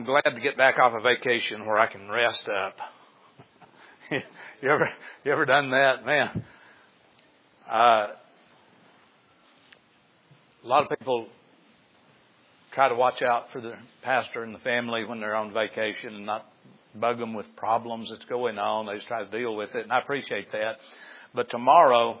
I'm glad to get back off a vacation where I can rest up. You ever done that, man? A lot of people try to watch out for the pastor and the family when they're on vacation and not bug them with problems that's going on. They just try to deal with it, and I appreciate that. But tomorrow,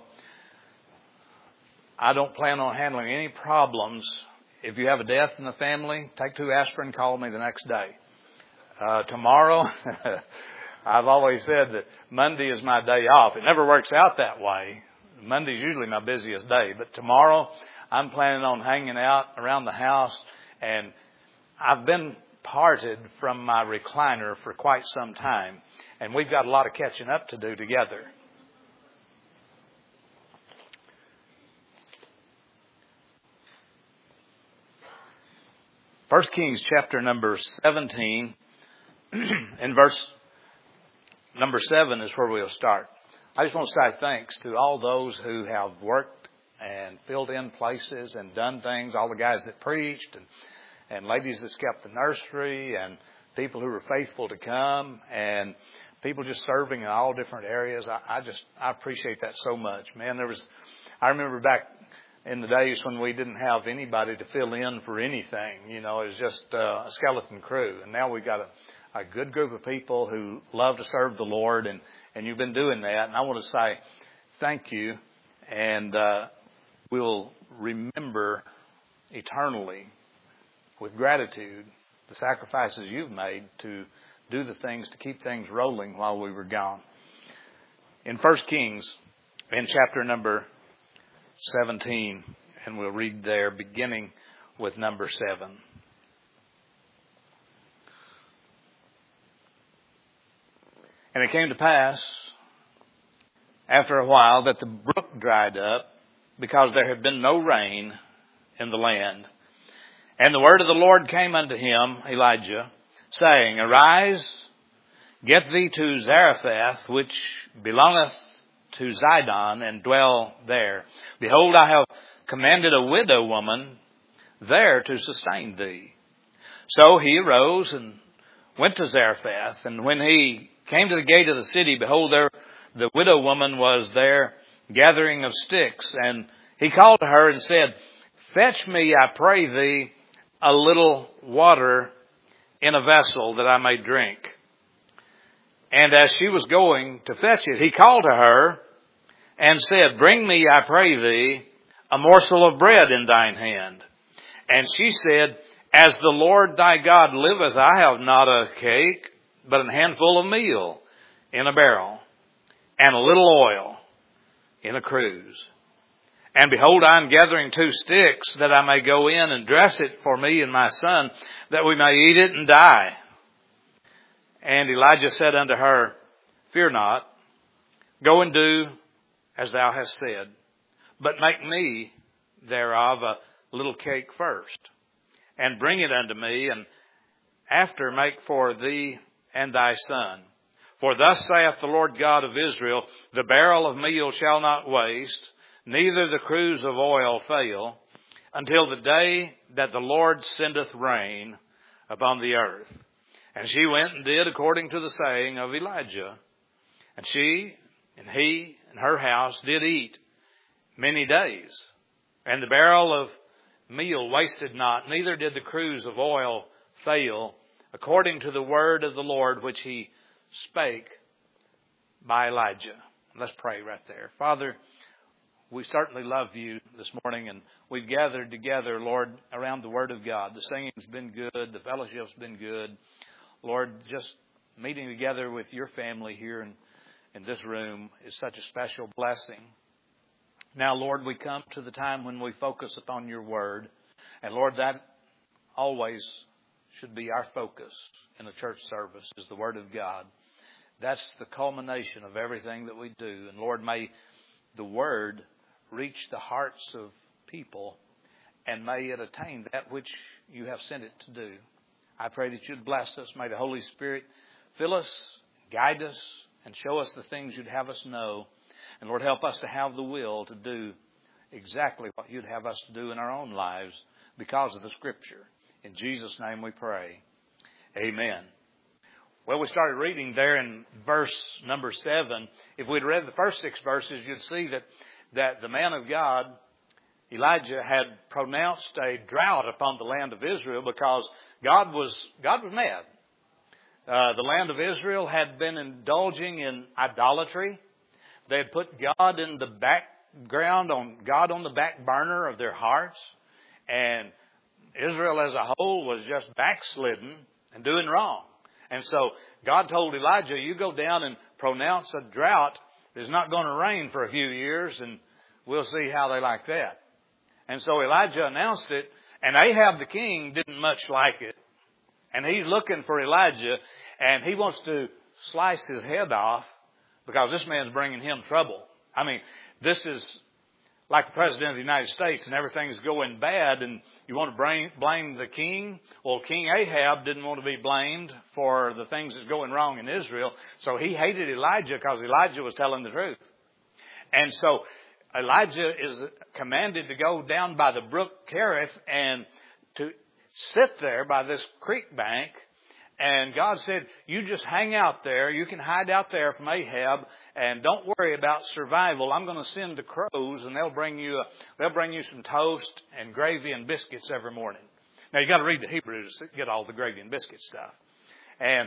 I don't plan on handling any problems. If you have a death in the family, take 2 aspirin, call me the next day. Tomorrow, I've always said that Monday is my day off. It never works out that way. Monday's usually my busiest day. But tomorrow, I'm planning on hanging out around the house. And I've been parted from my recliner for quite some time. And we've got a lot of catching up to do together. First Kings chapter number 17 and verse number 7 is where we'll start. I just want to say thanks to all those who have worked and filled in places and done things, all the guys that preached and ladies that kept the nursery and people who were faithful to come and people just serving in all different areas. I appreciate that so much, man. I remember back in the days when we didn't have anybody to fill in for anything, it was just a skeleton crew. And now we've got a good group of people who love to serve the Lord, and you've been doing that. And I want to say thank you, and we'll remember eternally with gratitude the sacrifices you've made to do the things to keep things rolling while we were gone. In 1 Kings, in chapter number 17, and we'll read there beginning with number 7. And it came to pass after a while that the brook dried up because there had been no rain in the land. And the word of the Lord came unto him, Elijah, saying, Arise, get thee to Zarephath, which belongeth to Zidon, and dwell there. Behold, I have commanded a widow woman there to sustain thee. So he arose and went to Zarephath. And when he came to the gate of the city, behold, there the widow woman was there gathering of sticks. And he called to her and said, Fetch me, I pray thee, a little water in a vessel that I may drink. And as she was going to fetch it, he called to her and said, Bring me, I pray thee, a morsel of bread in thine hand. And she said, As the Lord thy God liveth, I have not a cake, but a handful of meal in a barrel, and a little oil in a cruse. And behold, I am gathering 2 sticks, that I may go in and dress it for me and my son, that we may eat it and die. And Elijah said unto her, Fear not, go and do as thou hast said, but make me thereof a little cake first, and bring it unto me, and after make for thee and thy son. For thus saith the Lord God of Israel, The barrel of meal shall not waste, neither the cruse of oil fail, until the day that the Lord sendeth rain upon the earth. And she went and did according to the saying of Elijah. And she and he and her house did eat many days. And the barrel of meal wasted not, neither did the cruse of oil fail, according to the word of the Lord which he spake by Elijah. Let's pray right there. Father, we certainly love you this morning, and we've gathered together, Lord, around the word of God. The singing's been good. The fellowship's been good. Lord, just meeting together with your family here in this room is such a special blessing. Now, Lord, we come to the time when we focus upon your word. And Lord, that always should be our focus in a church service, is the word of God. That's the culmination of everything that we do. And Lord, may the word reach the hearts of people, and may it attain that which you have sent it to do. I pray that you'd bless us. May the Holy Spirit fill us, guide us, and show us the things you'd have us know. And Lord, help us to have the will to do exactly what you'd have us to do in our own lives because of the Scripture. In Jesus' name we pray. Amen. Well, we started reading there in verse number 7. If we'd read the first 6 verses, you'd see that the man of God, Elijah, had pronounced a drought upon the land of Israel because God was mad. The land of Israel had been indulging in idolatry. They had put God in the background, God on the back burner of their hearts. And Israel as a whole was just backslidden and doing wrong. And so God told Elijah, you go down and pronounce a drought. It's not going to rain for a few years, and we'll see how they like that. And so Elijah announced it, and Ahab the king didn't much like it. And he's looking for Elijah, and he wants to slice his head off because this man's bringing him trouble. I mean, this is like the President of the United States, and everything's going bad, and you want to blame the king? Well, King Ahab didn't want to be blamed for the things that's going wrong in Israel, so he hated Elijah because Elijah was telling the truth. And so Elijah is commanded to go down by the brook Cherith and to sit there by this creek bank. And God said, you just hang out there. You can hide out there from Ahab, and don't worry about survival. I'm going to send the crows, and they'll bring you some toast and gravy and biscuits every morning. Now you got to read the Hebrew to get all the gravy and biscuit stuff. And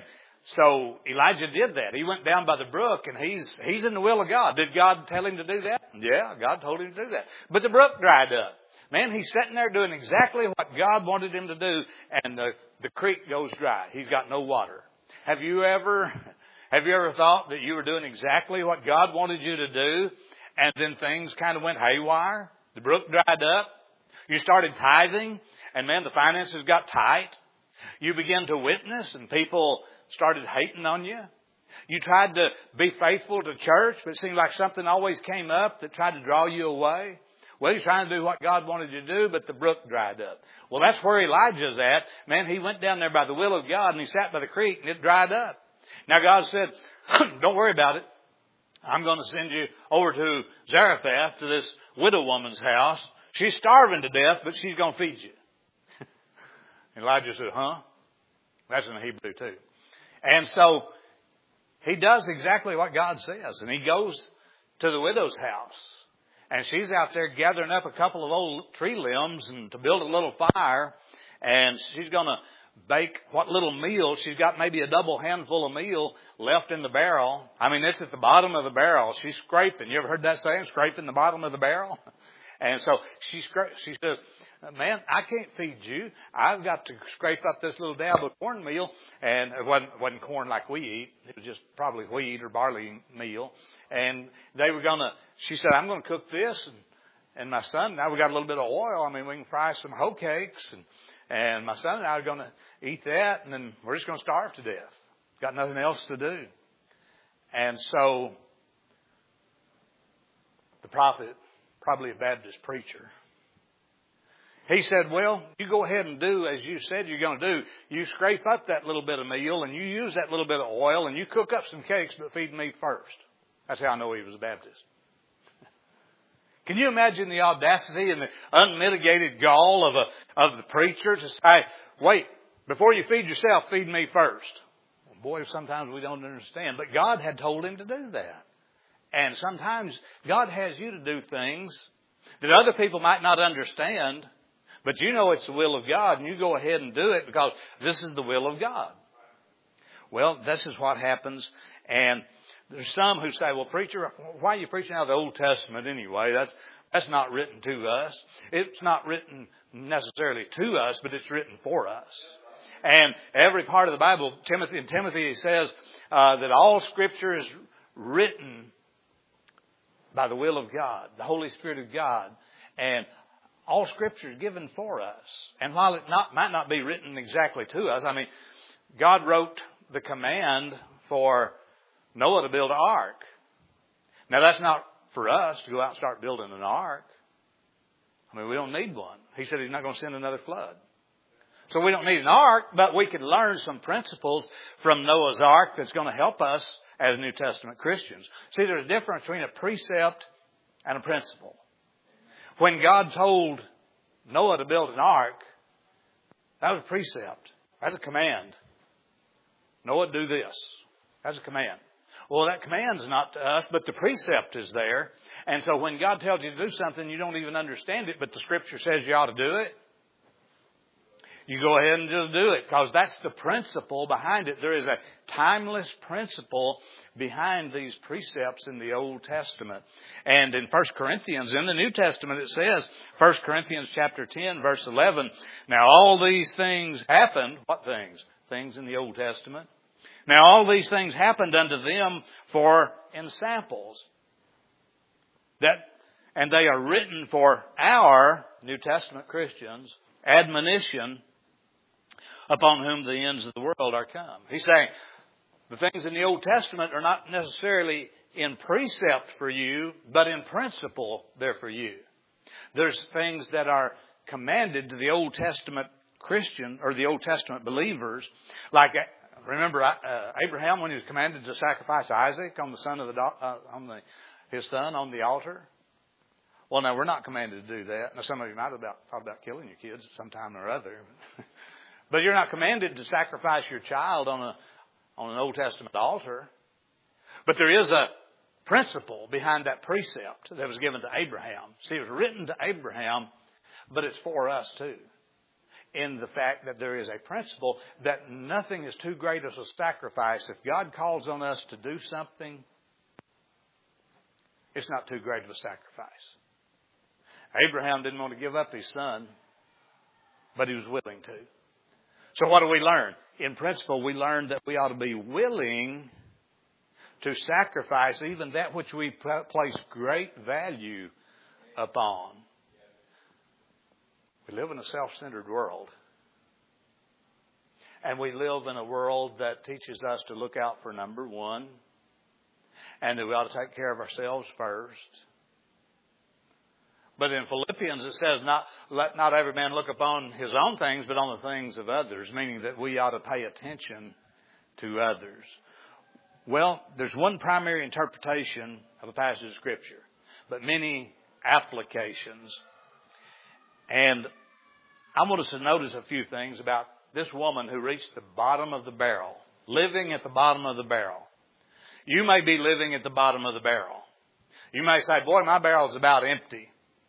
so Elijah did that. He went down by the brook, and he's in the will of God. Did God tell him to do that? Yeah, God told him to do that. But the brook dried up. Man, he's sitting there doing exactly what God wanted him to do, and the creek goes dry. He's got no water. Have you ever thought that you were doing exactly what God wanted you to do, and then things kind of went haywire? The brook dried up. You started tithing, and man, the finances got tight. You began to witness, and people started hating on you. You tried to be faithful to church, but it seemed like something always came up that tried to draw you away. Well, you're trying to do what God wanted you to do, but the brook dried up. Well, that's where Elijah's at. Man, he went down there by the will of God, and he sat by the creek, and it dried up. Now, God said, don't worry about it. I'm going to send you over to Zarephath, to this widow woman's house. She's starving to death, but she's going to feed you. Elijah said, huh? That's in the Hebrew, too. And so he does exactly what God says, and he goes to the widow's house. And she's out there gathering up a couple of old tree limbs and to build a little fire. And she's going to bake what little meal. She's got maybe a double handful of meal left in the barrel. I mean, it's at the bottom of the barrel. She's scraping. You ever heard that saying? Scraping the bottom of the barrel? And so she says, man, I can't feed you. I've got to scrape up this little dab of cornmeal. And it wasn't corn like we eat. It was just probably wheat or barley meal. And she said, I'm going to cook this. And my son, now we got a little bit of oil. I mean, we can fry some hoe cakes. And my son and I are going to eat that. And then we're just going to starve to death. Got nothing else to do. And so the prophet, probably a Baptist preacher, he said, well, you go ahead and do as you said you're going to do. You scrape up that little bit of meal and you use that little bit of oil and you cook up some cakes, but feed me first. That's how I know he was a Baptist. Can you imagine the audacity and the unmitigated gall of the preacher to say, wait, before you feed yourself, feed me first? Well, boy, sometimes we don't understand. But God had told him to do that. And sometimes God has you to do things that other people might not understand, but you know it's the will of God, and you go ahead and do it because this is the will of God. Well, this is what happens. And there's some who say, well, preacher, why are you preaching out of the Old Testament anyway? That's not written to us. It's not written necessarily to us, but it's written for us. And every part of the Bible, in Timothy, he says that all Scripture is written by the will of God, the Holy Spirit of God. And all Scripture is given for us. And while it might not be written exactly to us, I mean, God wrote the command for Noah to build an ark. Now, that's not for us to go out and start building an ark. I mean, we don't need one. He said he's not going to send another flood. So we don't need an ark, but we can learn some principles from Noah's ark that's going to help us as New Testament Christians. See, there's a difference between a precept and a principle. When God told Noah to build an ark, that was a precept. That's a command. Noah, do this. That's a command. Well, that command's not to us, but the precept is there. And so when God tells you to do something, you don't even understand it, but the Scripture says you ought to do it. You go ahead and just do it, because that's the principle behind it. There is a timeless principle behind these precepts in the Old Testament. And in 1 Corinthians, in the New Testament, it says, 1 Corinthians chapter 10, verse 11, now all these things happened. What things? Things in the Old Testament. Now all these things happened unto them for ensamples. And they are written for our New Testament Christians, admonition, upon whom the ends of the world are come. He's saying the things in the Old Testament are not necessarily in precept for you, but in principle they're for you. There's things that are commanded to the Old Testament Christian or the Old Testament believers, like remember Abraham when he was commanded to sacrifice Isaac on the his son on the altar. Well, now we're not commanded to do that. Now some of you might have thought about killing your kids at some time or other. But you're not commanded to sacrifice your child on an Old Testament altar. But there is a principle behind that precept that was given to Abraham. See, it was written to Abraham, but it's for us too. In the fact that there is a principle that nothing is too great as a sacrifice. If God calls on us to do something, it's not too great of a sacrifice. Abraham didn't want to give up his son, but he was willing to. So what do we learn? In principle, we learn that we ought to be willing to sacrifice even that which we place great value upon. We live in a self-centered world. And we live in a world that teaches us to look out for number one, and that we ought to take care of ourselves first. But in Philippians it says, let not every man look upon his own things, but on the things of others, meaning that we ought to pay attention to others. Well, there's one primary interpretation of a passage of Scripture, but many applications. And I want us to notice a few things about this woman who reached the bottom of the barrel, living at the bottom of the barrel. You may be living at the bottom of the barrel. You may say, boy, my barrel is about empty.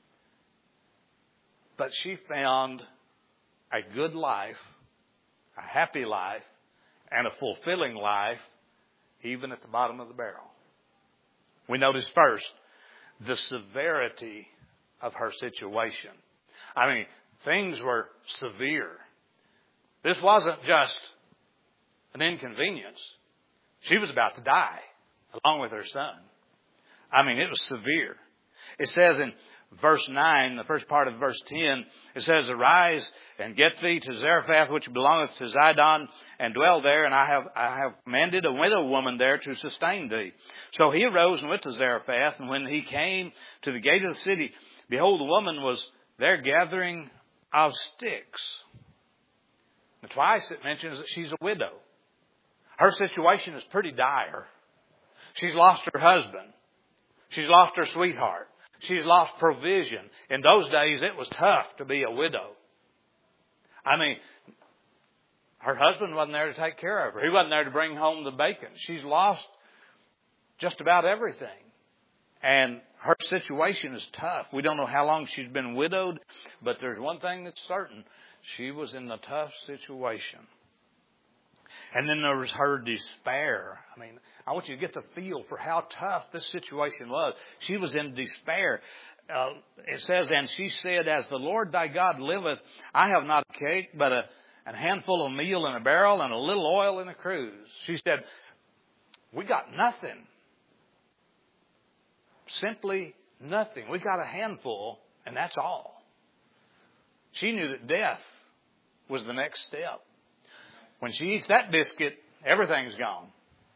But she found a good life, a happy life, and a fulfilling life, even at the bottom of the barrel. We notice first the severity of her situation. I mean, things were severe. This wasn't just an inconvenience. She was about to die, along with her son. I mean, it was severe. It says in verse 9, the first part of verse 10, it says, arise and get thee to Zarephath, which belongeth to Zidon, and dwell there, and I have commanded a widow woman there to sustain thee. So he arose and went to Zarephath, and when he came to the gate of the city, behold, the woman was there gathering of sticks. And twice it mentions that she's a widow. Her situation is pretty dire. She's lost her husband. She's lost her sweetheart. She's lost provision. In those days, it was tough to be a widow. I mean, her husband wasn't there to take care of her. He wasn't there to bring home the bacon. She's lost just about everything. And her situation is tough. We don't know how long she's been widowed, but there's one thing that's certain. She was in a tough situation. And then there was her despair. I mean, I want you to get the feel for how tough this situation was. She was in despair. It says, and she said, as the Lord thy God liveth, I have not a cake, but a handful of meal in a barrel and a little oil in a cruse. She said, we got nothing. Simply nothing. We got a handful, and that's all. She knew that death was the next step. When she eats that biscuit, everything's gone.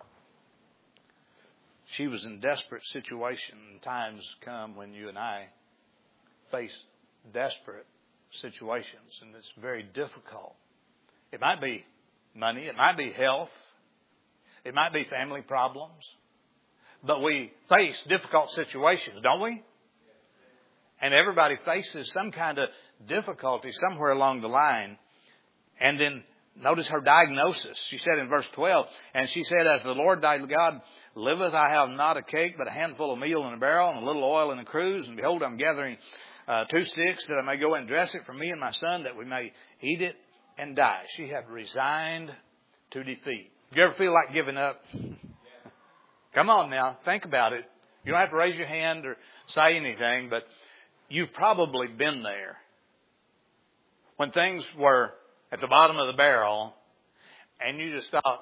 She was in a desperate situation. Times come when you and I face desperate situations, and it's very difficult. It might be money. It might be health. It might be family problems. But we face difficult situations, don't we? And everybody faces some kind of difficulty somewhere along the line. And then Notice her diagnosis. She said in verse 12, and she said, as the Lord thy God liveth, I have not a cake, but a handful of meal in a barrel, and a little oil in a cruse. And behold, I'm gathering 2 sticks, that I may go and dress it for me and my son, that we may eat it and die. She had resigned to defeat. Do you ever feel like giving up? Come on now, think about it. You don't have to raise your hand or say anything, but you've probably been there. When things were at the bottom of the barrel, and you just thought,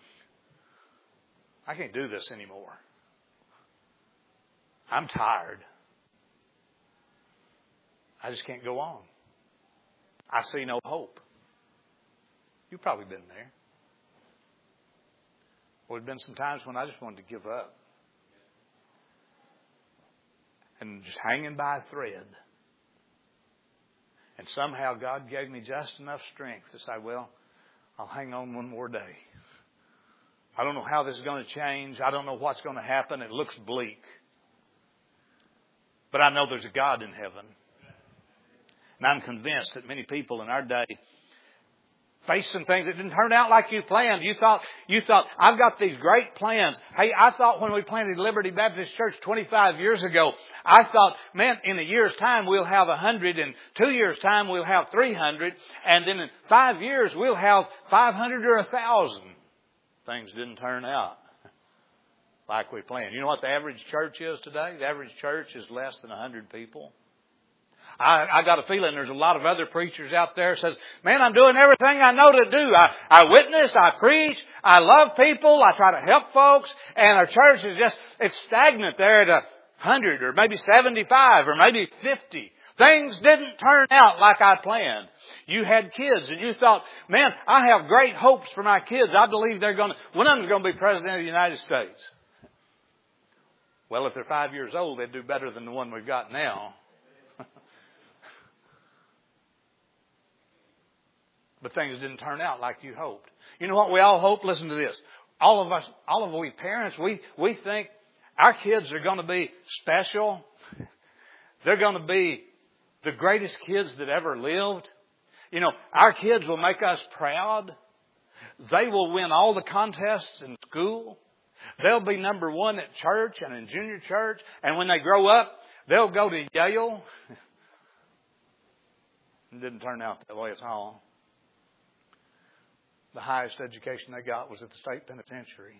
I can't do this anymore. I'm tired. I just can't go on. I see no hope. You've probably been there. Well, there's been some times when I just wanted to give up. And just hanging by a thread. And somehow God gave me just enough strength to say, well, I'll hang on one more day. I don't know how this is going to change. I don't know what's going to happen. It looks bleak. But I know there's a God in heaven. And I'm convinced that many people in our day face some things that didn't turn out like you planned. You thought, I've got these great plans. Hey, I thought when we planted Liberty Baptist Church 25 years ago, I thought, man, in a year's time we'll have 100, in 2 years' time we'll have 300, and then in 5 years we'll have 500 or 1,000. Things didn't turn out like we planned. You know what the average church is today? The average church is less than 100 people. I got a feeling there's a lot of other preachers out there that says, man, I'm doing everything I know to do. I witness, I preach, I love people, I try to help folks, and our church is it's stagnant there at 100 or maybe 75 or maybe 50. Things didn't turn out like I planned. You had kids and you thought, man, I have great hopes for my kids. I believe one of them's going to be president of the United States. Well, if they're 5 years old, they'd do better than the one we've got now. But things didn't turn out like you hoped. You know what we all hope? Listen to this. All of we parents, we think our kids are going to be special. They're going to be the greatest kids that ever lived. You know, our kids will make us proud. They will win all the contests in school. They'll be number one at church and in junior church. And when they grow up, they'll go to Yale. It didn't turn out that way at all. The highest education they got was at the state penitentiary.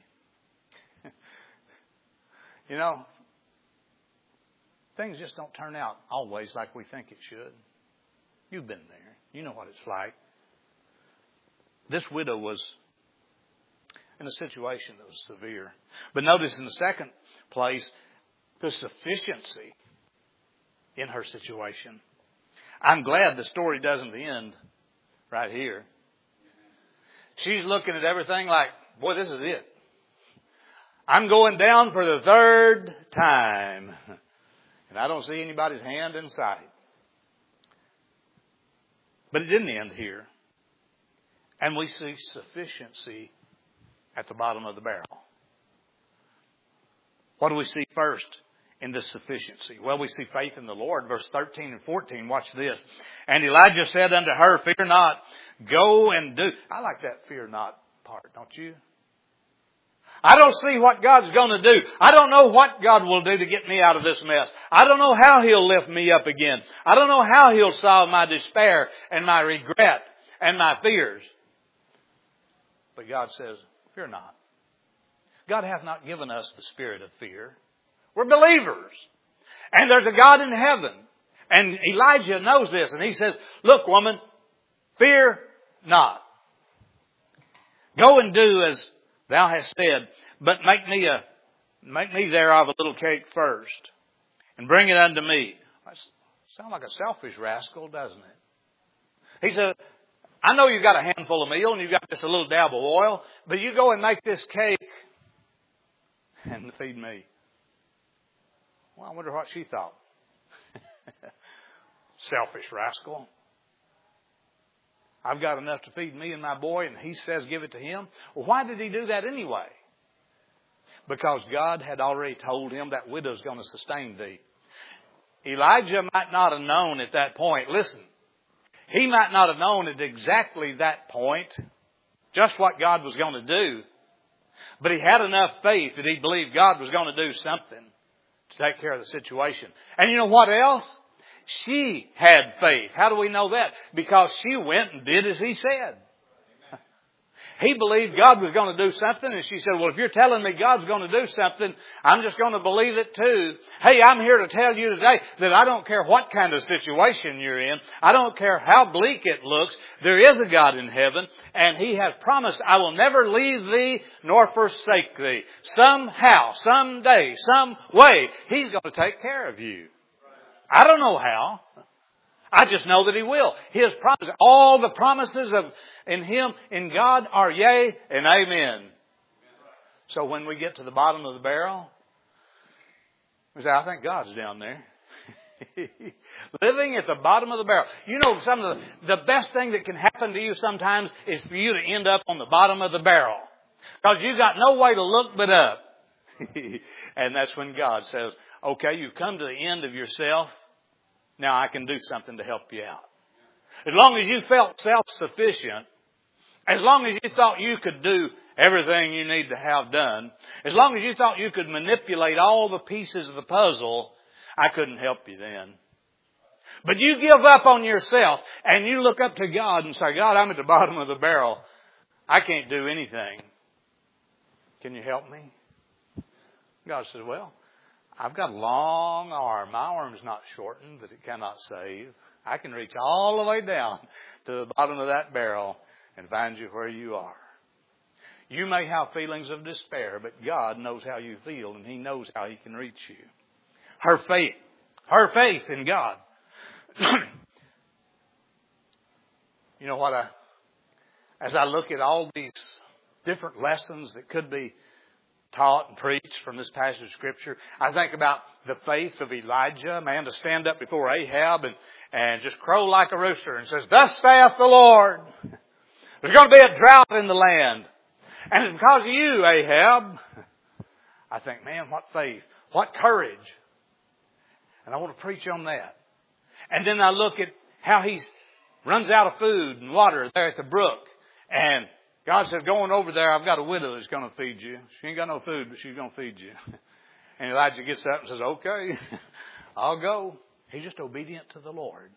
You know, things just don't turn out always like we think it should. You've been there. You know what it's like. This widow was in a situation that was severe. But notice in the second place, the sufficiency in her situation. I'm glad the story doesn't end right here. She's looking at everything like, boy, this is it. I'm going down for the 3rd time. And I don't see anybody's hand in sight. But it didn't end here. And we see sufficiency at the bottom of the barrel. What do we see first in this sufficiency? Well, we see faith in the Lord. Verse 13 and 14, watch this. And Elijah said unto her, fear not, go and do. I like that fear not part, don't you? I don't see what God's going to do. I don't know what God will do to get me out of this mess. I don't know how He'll lift me up again. I don't know how He'll solve my despair and my regret and my fears. But God says, fear not. God hath not given us the spirit of fear. We're believers. And there's a God in heaven. And Elijah knows this. And he says, look, woman, fear not. Go and do as thou hast said, but make me thereof a little cake first, and bring it unto me. That sounds like a selfish rascal, doesn't it? He said, I know you've got a handful of meal and you've got just a little dab of oil, but you go and make this cake and feed me. Well, I wonder what she thought. Selfish rascal. I've got enough to feed me and my boy, and he says give it to him. Well, why did he do that anyway? Because God had already told him that widow's going to sustain thee. Elijah might not have known at that point. Listen, he might not have known at exactly that point just what God was going to do. But he had enough faith that he believed God was going to do something to take care of the situation. And you know what else? She had faith. How do we know that? Because she went and did as he said. He believed God was going to do something, and she said, well, if you're telling me God's going to do something, I'm just going to believe it too. Hey, I'm here to tell you today that I don't care what kind of situation you're in. I don't care how bleak it looks. There is a God in heaven, and He has promised, I will never leave thee nor forsake thee. Somehow, someday, some way, He's going to take care of you. I don't know how. I just know that He will. His promise, all the promises in Him, in God, are yea and amen. So when we get to the bottom of the barrel, we say, I think God's down there. Living at the bottom of the barrel. You know, some of the best thing that can happen to you sometimes is for you to end up on the bottom of the barrel. Because you've got no way to look but up. And that's when God says, okay, you've come to the end of yourself. Now I can do something to help you out. As long as you felt self-sufficient, as long as you thought you could do everything you need to have done, as long as you thought you could manipulate all the pieces of the puzzle, I couldn't help you then. But you give up on yourself and you look up to God and say, God, I'm at the bottom of the barrel. I can't do anything. Can you help me? God says, well, I've got a long arm. My arm's not shortened that it cannot save. I can reach all the way down to the bottom of that barrel and find you where you are. You may have feelings of despair, but God knows how you feel and He knows how He can reach you. Her faith in God. You know what? As I look at all these different lessons that could be taught and preached from this passage of Scripture, I think about the faith of Elijah, a man to stand up before Ahab and just crow like a rooster and says, thus saith the Lord, there's going to be a drought in the land. And it's because of you, Ahab. I think, man, what faith, what courage. And I want to preach on that. And then I look at how he runs out of food and water there at the brook. And God said, going over there, I've got a widow that's going to feed you. She ain't got no food, but she's going to feed you. And Elijah gets up and says, okay, I'll go. He's just obedient to the Lord.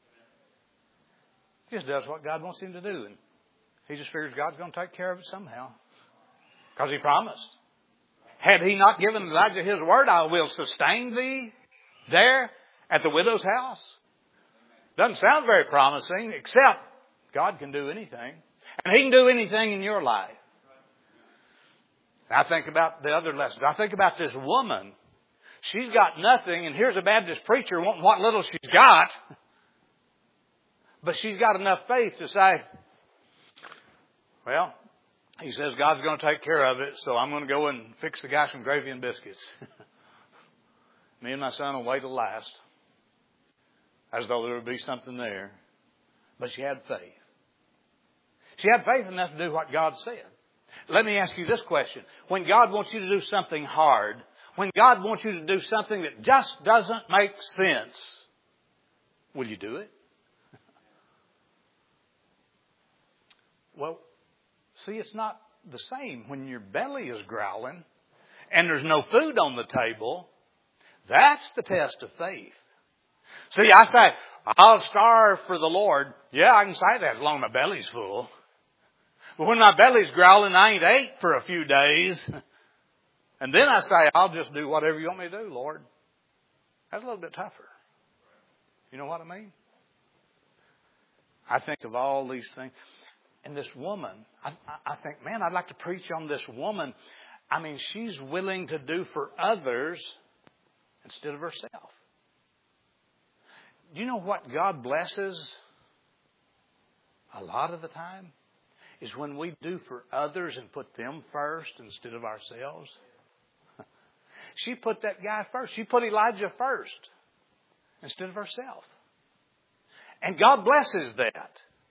He just does what God wants him to do. And he just figures God's going to take care of it somehow. Because He promised. Had He not given Elijah his word, I will sustain thee there at the widow's house. Doesn't sound very promising, except God can do anything. And He can do anything in your life. I think about the other lessons. I think about this woman. She's got nothing, and here's a Baptist preacher wanting what little she's got. But she's got enough faith to say, well, he says God's going to take care of it, so I'm going to go and fix the guy some gravy and biscuits. Me and my son will wait till last. As though there would be something there. But she had faith. She had faith enough to do what God said. Let me ask you this question. When God wants you to do something hard, when God wants you to do something that just doesn't make sense, will you do it? Well, see, it's not the same when your belly is growling and there's no food on the table. That's the test of faith. See, I say, I'll starve for the Lord. Yeah, I can say that as long as my belly's full. But when my belly's growling, I ain't ate for a few days. And then I say, I'll just do whatever you want me to do, Lord. That's a little bit tougher. You know what I mean? I think of all these things. And this woman, I think, man, I'd like to preach on this woman. I mean, she's willing to do for others instead of herself. Do you know what God blesses a lot of the time? Is when we do for others and put them first instead of ourselves. She put that guy first. She put Elijah first instead of herself. And God blesses that.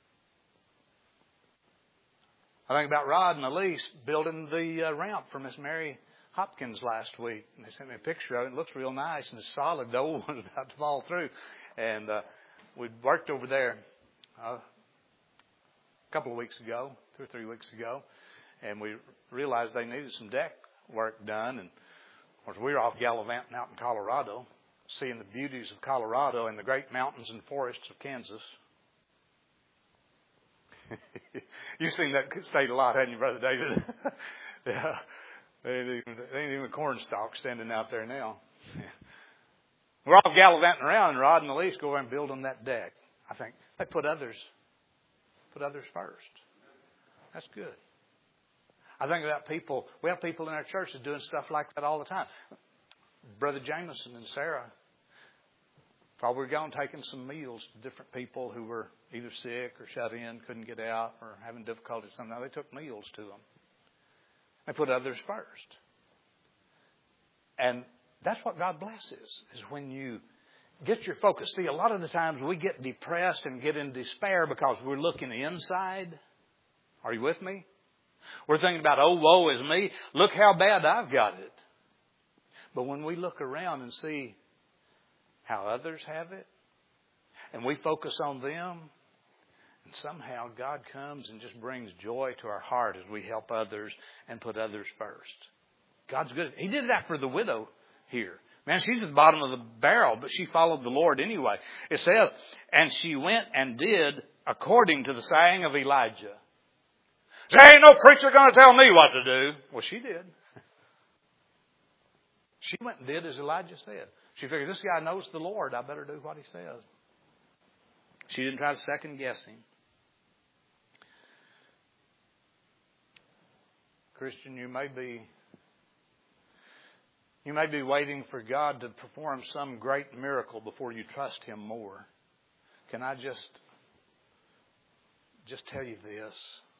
I think about Rod and Elise building the ramp for Miss Mary Hopkins last week. And they sent me a picture of it. It looks real nice and it's solid. The old one's about to fall through. And we worked over there a couple of weeks ago, 2 or 3 weeks ago, and we realized they needed some deck work done. And of course, we were off gallivanting out in Colorado, seeing the beauties of Colorado and the great mountains and forests of Kansas. You've seen that state a lot, haven't you, Brother David? Yeah. They ain't even corn stalks standing out there now. We're all gallivanting around, and Rod and Elise go over and build them that deck. I think they put others first. That's good. I think about people. We have people in our church that are doing stuff like that all the time. Brother Jameson and Sarah, while we were gone taking some meals to different people who were either sick or shut in, couldn't get out, or having difficulty somehow, they took meals to them. They put others first. And that's what God blesses, is when you get your focus. See, a lot of the times we get depressed and get in despair because we're looking inside. Are you with me? We're thinking about, oh, woe is me. Look how bad I've got it. But when we look around and see how others have it, and we focus on them, and somehow God comes and just brings joy to our heart as we help others and put others first. God's good. He did that for the widow here. Man, she's at the bottom of the barrel, but she followed the Lord anyway. It says, and she went and did according to the saying of Elijah. There ain't no preacher going to tell me what to do. Well, she did. She went and did as Elijah said. She figured, this guy knows the Lord. I better do what he says. She didn't try to second guess him. Christian, you may be waiting for God to perform some great miracle before you trust Him more. Can I just tell you this?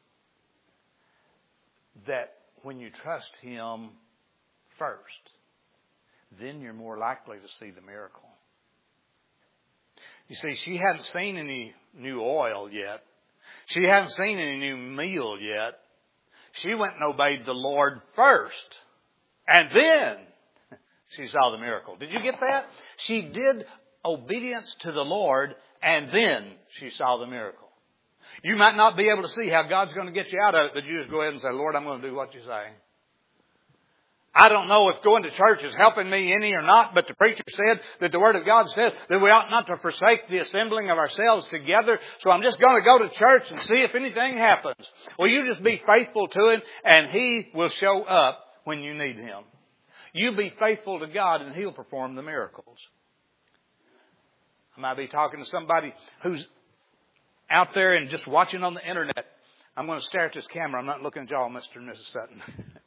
That when you trust Him first, then you're more likely to see the miracle. You see, she hadn't seen any new oil yet. She hadn't seen any new meal yet. She went and obeyed the Lord first. And then she saw the miracle. Did you get that? She did obedience to the Lord, and then she saw the miracle. You might not be able to see how God's going to get you out of it, but you just go ahead and say, Lord, I'm going to do what you say. I don't know if going to church is helping me any or not, but the preacher said that the Word of God says that we ought not to forsake the assembling of ourselves together. So I'm just going to go to church and see if anything happens. Well, you just be faithful to Him, and He will show up when you need Him. You be faithful to God, and He'll perform the miracles. I might be talking to somebody who's out there and just watching on the internet. I'm going to stare at this camera. I'm not looking at y'all, Mr. and Mrs. Sutton.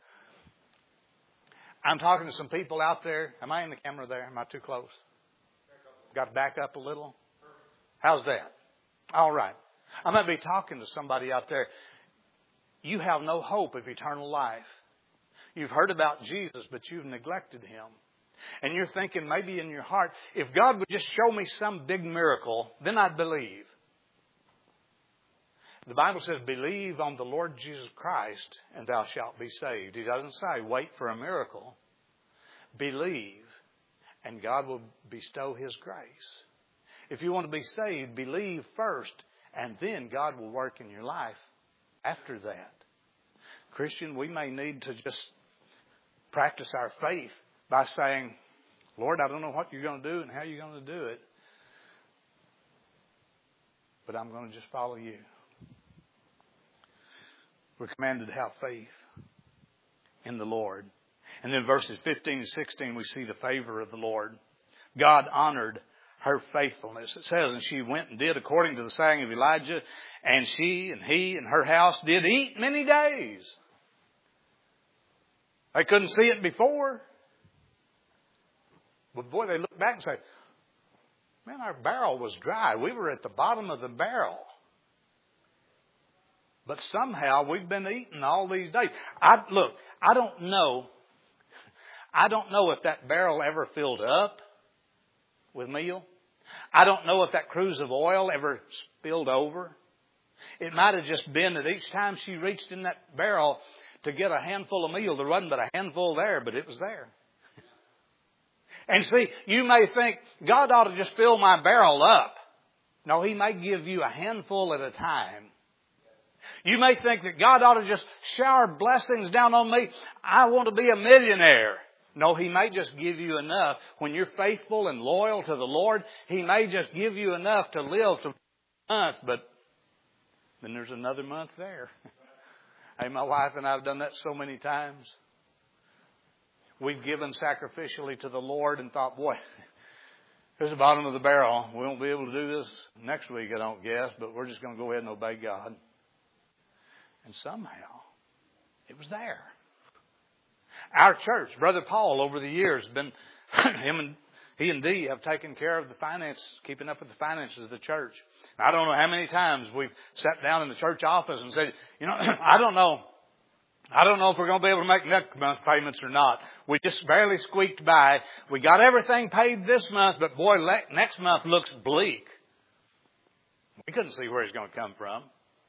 I'm talking to some people out there. Am I in the camera there? Am I too close? Got to back up a little? How's that? All right. I might be talking to somebody out there. You have no hope of eternal life. You've heard about Jesus, but you've neglected Him. And you're thinking maybe in your heart, if God would just show me some big miracle, then I'd believe. The Bible says, believe on the Lord Jesus Christ and thou shalt be saved. He doesn't say, wait for a miracle. Believe and God will bestow His grace. If you want to be saved, believe first and then God will work in your life after that. Christian, we may need to just practice our faith by saying, Lord, I don't know what you're going to do and how you're going to do it, but I'm going to just follow you. We're commanded to have faith in the Lord. And then verses 15 and 16, we see the favor of the Lord. God honored her faithfulness. It says, and she went and did according to the saying of Elijah, and she and he and her house did eat many days. They couldn't see it before. But boy, they look back and say, man, our barrel was dry. We were at the bottom of the barrel. But somehow we've been eating all these days. I don't know if that barrel ever filled up with meal. I don't know if that cruse of oil ever spilled over. It might have just been that each time she reached in that barrel to get a handful of meal, there wasn't but a handful there, but it was there. And see, you may think, God ought to just fill my barrel up. No, He may give you a handful at a time. You may think that God ought to just shower blessings down on me. I want to be a millionaire. No, He may just give you enough. When you're faithful and loyal to the Lord, He may just give you enough to live to months, but then there's another month there. Hey, my wife and I have done that so many times. We've given sacrificially to the Lord and thought, boy, here's the bottom of the barrel. We won't be able to do this next week, I don't guess, but we're just going to go ahead and obey God. And somehow, it was there. Our church, Brother Paul, over the years, been he and Dee have taken care of the finance, keeping up with the finances of the church. I don't know how many times we've sat down in the church office and said, I don't know if we're going to be able to make next month's payments or not. We just barely squeaked by. We got everything paid this month, but boy, next month looks bleak. We couldn't see where it's going to come from.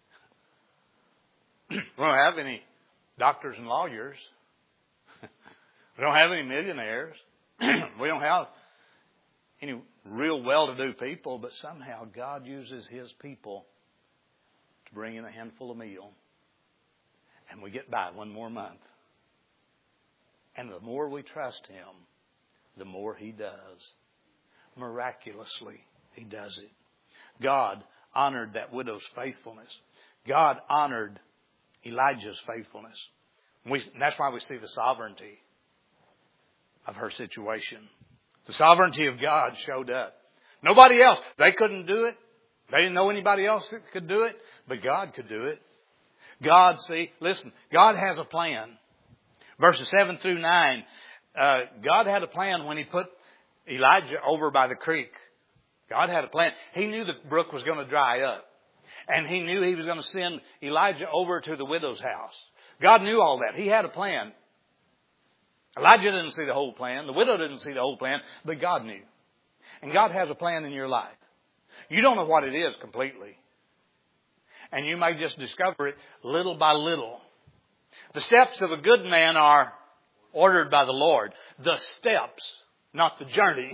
We don't have any doctors and lawyers. We don't have any millionaires. We don't have any real well-to-do people, but somehow God uses His people to bring in a handful of meal. And we get by one more month. And the more we trust Him, the more He does. Miraculously, He does it. God honored that widow's faithfulness. God honored Elijah's faithfulness. That's why we see the sovereignty of her situation. The sovereignty of God showed up. Nobody else. They couldn't do it. They didn't know anybody else that could do it. But God could do it. God has a plan. Verses 7 through 9. God had a plan when He put Elijah over by the creek. God had a plan. He knew the brook was going to dry up. And He knew He was going to send Elijah over to the widow's house. God knew all that. He had a plan. Elijah didn't see the whole plan. The widow didn't see the whole plan. But God knew. And God has a plan in your life. You don't know what it is completely. And you may just discover it little by little. The steps of a good man are ordered by the Lord. The steps, not the journey.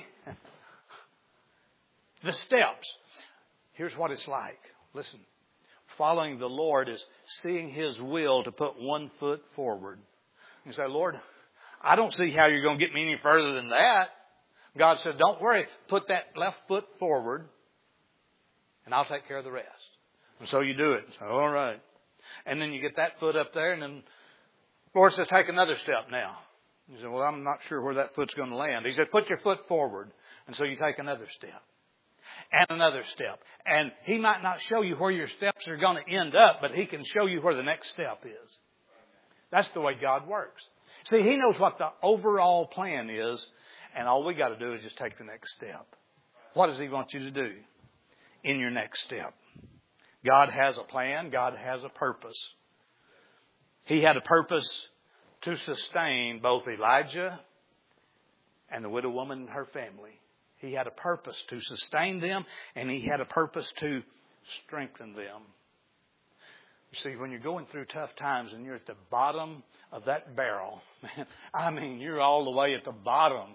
The steps. Here's what it's like. Listen. Following the Lord is seeing His will to put one foot forward. You say, Lord, I don't see how you're going to get me any further than that. God said, don't worry. Put that left foot forward and I'll take care of the rest. And so you do it. So, all right. And then you get that foot up there and then the Lord says, take another step now. You say, well, I'm not sure where that foot's going to land. He said, put your foot forward. And so you take another step. And another step. And He might not show you where your steps are going to end up, but He can show you where the next step is. That's the way God works. See, He knows what the overall plan is, and all we got to do is just take the next step. What does He want you to do in your next step? God has a plan. God has a purpose. He had a purpose to sustain both Elijah and the widow woman and her family. He had a purpose to sustain them, and He had a purpose to strengthen them. You see, when you're going through tough times and you're at the bottom of that barrel, you're all the way at the bottom.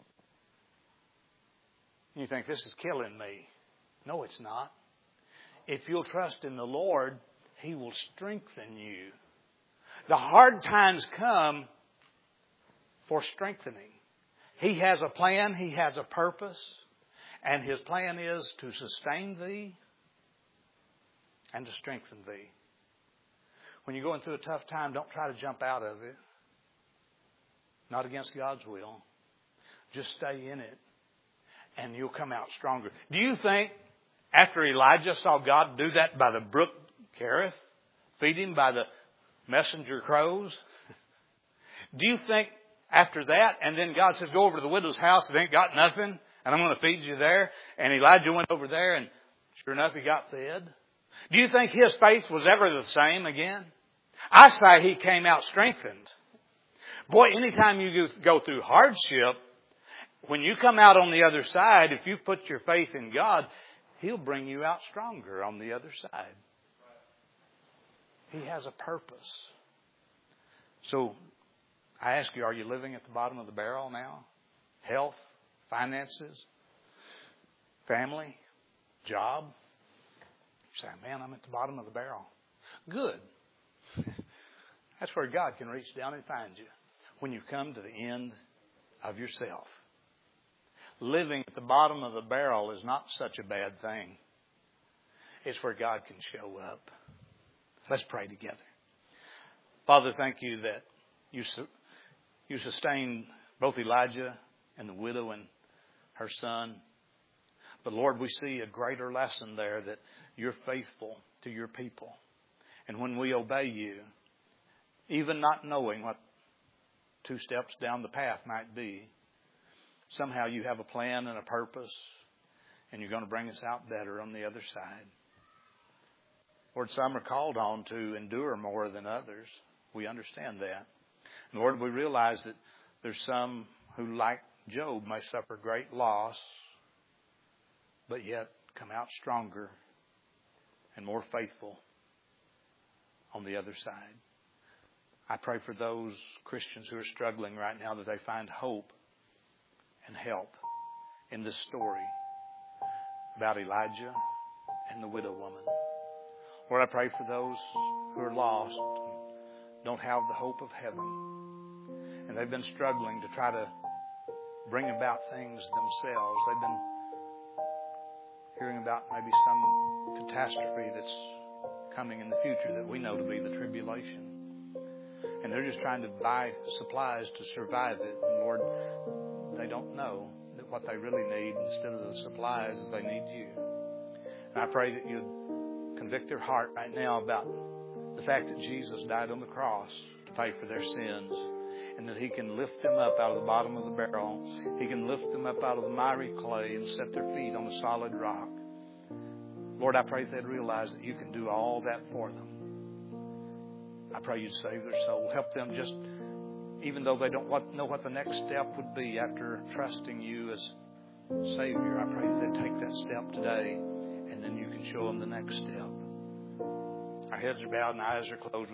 You think, this is killing me. No, it's not. If you'll trust in the Lord, He will strengthen you. The hard times come for strengthening. He has a plan. He has a purpose. And His plan is to sustain thee and to strengthen thee. When you're going through a tough time, don't try to jump out of it. Not against God's will. Just stay in it. And you'll come out stronger. Do you think after Elijah saw God do that by the brook Cherith, feed him by the messenger crows, do you think after that, and then God says, go over to the widow's house, it ain't got nothing, and I'm going to feed you there, and Elijah went over there, and sure enough, he got fed? Do you think his faith was ever the same again? I say he came out strengthened. Boy, anytime you go through hardship, when you come out on the other side, if you put your faith in God, He'll bring you out stronger on the other side. He has a purpose. So, I ask you, are you living at the bottom of the barrel now? Health, finances, family, job? You say, man, I'm at the bottom of the barrel. Good. That's where God can reach down and find you. When you come to the end of yourself. Living at the bottom of the barrel is not such a bad thing. It's where God can show up. Let's pray together. Father, thank you that you sustained both Elijah and the widow and her son. But Lord, we see a greater lesson there, that you're faithful to your people. And when we obey you, even not knowing what 2 steps down the path might be, somehow you have a plan and a purpose, and you're going to bring us out better on the other side. Lord, some are called on to endure more than others. We understand that. And Lord, we realize that there's some who, like Job, may suffer great loss, but yet come out stronger and more faithful on the other side. I pray for those Christians who are struggling right now, that they find hope and help in this story about Elijah and the widow woman. Lord, I pray for those who are lost, don't have the hope of heaven, and they've been struggling to try to bring about things themselves. They've been hearing about maybe some catastrophe that's coming in the future that we know to be the tribulation. And they're just trying to buy supplies to survive it. And Lord, they don't know that what they really need, instead of the supplies, is they need you. And I pray that you'd convict their heart right now about the fact that Jesus died on the cross to pay for their sins, and that he can lift them up out of the bottom of the barrel. He can lift them up out of the miry clay and set their feet on a solid rock. Lord, I pray they'd realize that you can do all that for them. I pray you'd save their soul. Help them, just even though they don't know what the next step would be after trusting you as Savior. I pray that they'd take that step today, and then you can show them the next step. Our heads are bowed and eyes are closed.